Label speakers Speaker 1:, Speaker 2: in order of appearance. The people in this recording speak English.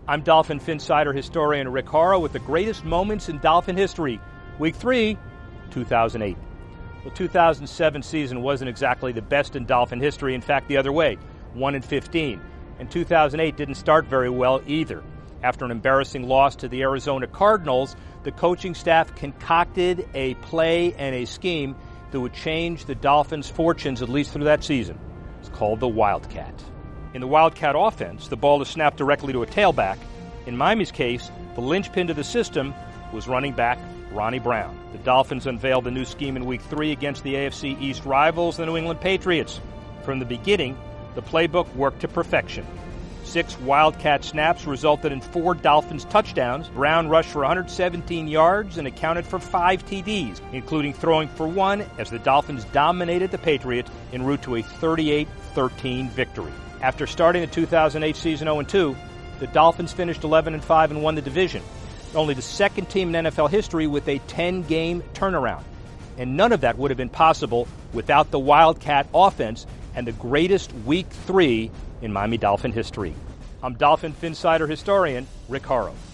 Speaker 1: I'm Dolphin Phinsider historian Rick Horrow with the greatest moments in Dolphin history. Week 3, 2008. The 2007 season wasn't exactly the best in Dolphin history. In fact, the other way, 1-15. And 2008 didn't start very well either. After an embarrassing loss to the Arizona Cardinals, the coaching staff concocted a play and a scheme that would change the Dolphins' fortunes at least through that season. It's called the Wildcat. In the Wildcat offense, the ball is snapped directly to a tailback. In Miami's case, the linchpin to the system was running back Ronnie Brown. The Dolphins unveiled the new scheme in Week 3 against the AFC East rivals, the New England Patriots. From the beginning, the playbook worked to perfection. 6 Wildcat snaps resulted in 4 Dolphins touchdowns. Brown rushed for 117 yards and accounted for 5 TDs, including throwing for 1 as the Dolphins dominated the Patriots en route to a 38-13 victory. After starting the 2008 season 0-2, the Dolphins finished 11-5 and won the division. Only the second team in NFL history with a 10-game turnaround. And none of that would have been possible without the Wildcat offense and the greatest Week 3 in Miami Dolphin history. I'm Dolphin Phinsider historian Rick Horrow.